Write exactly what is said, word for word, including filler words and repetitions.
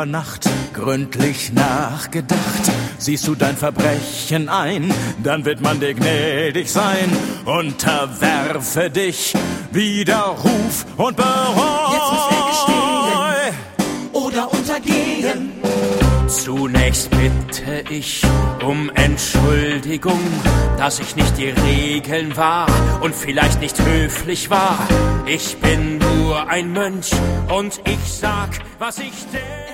über Nacht gründlich nachgedacht. Siehst du dein Verbrechen ein, dann wird man dir gnädig sein. Unterwerfe dich, Widerruf und Bereu. Jetzt muss er gestehen oder untergehen. Zunächst bitte ich um Entschuldigung, dass ich nicht die Regeln wahr und vielleicht nicht höflich war. Ich bin nur ein Mönch und ich sag, was ich denke.